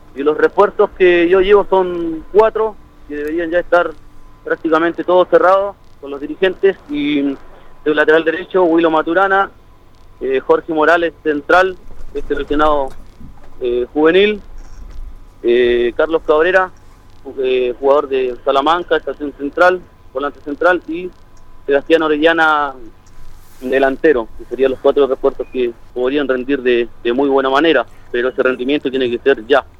Y los refuerzos que yo llevo son 4, que deberían ya estar prácticamente todos cerrados con los dirigentes, y del lateral derecho, Willo Maturana, Jorge Morales, central, seleccionado juvenil, Carlos Cabrera, jugador de Salamanca, estación central, volante central, y Sebastián Orellana, delantero, que serían los 4 refuerzos que podrían rendir de muy buena manera, pero ese rendimiento tiene que ser ya.